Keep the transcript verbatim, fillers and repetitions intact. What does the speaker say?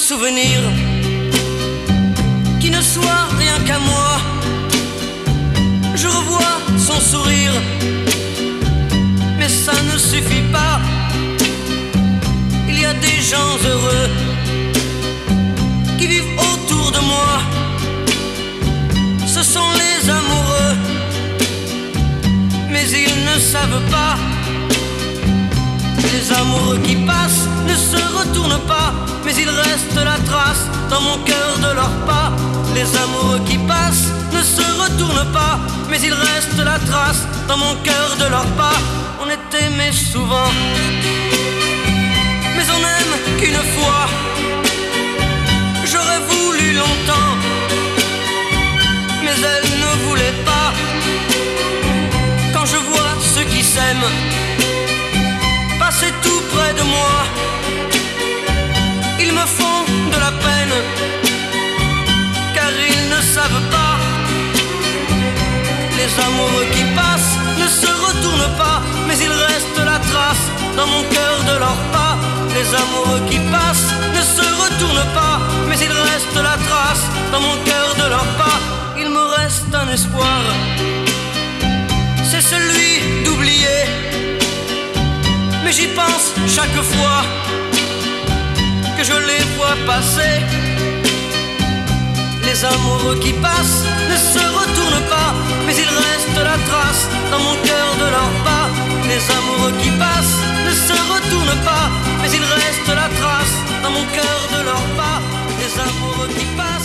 souvenir qui ne soit rien qu'à moi. Je revois son sourire, mais ça ne suffit pas. Il y a des gens heureux qui vivent autour de moi. Ce sont les amoureux, mais ils ne savent pas. Les amoureux qui passent ne se retournent pas, mais il reste la trace dans mon cœur de leurs pas. Les amoureux qui passent ne se retournent pas, mais il reste la trace dans mon cœur de leurs pas. On est aimé souvent, mais on n'aime qu'une fois. J'aurais voulu longtemps, mais elle ne voulait pas. Quand je vois ceux qui s'aiment passer tout près de moi, ils me font de la peine, car ils ne savent pas. Les amoureux qui passent ne se retournent pas, mais il reste la trace dans mon cœur de leurs pas. Les amoureux qui passent ne se retournent pas, mais il reste la trace dans mon cœur de leurs pas. Il me reste un espoir, c'est celui d'oublier, mais j'y pense chaque fois que je les vois passer. Les amoureux qui passent ne se retournent pas, mais il reste la trace dans mon cœur de leurs pas. Les amoureux qui passent ne se retournent pas, mais il reste la trace dans mon cœur de leurs pas. Les amoureux qui passent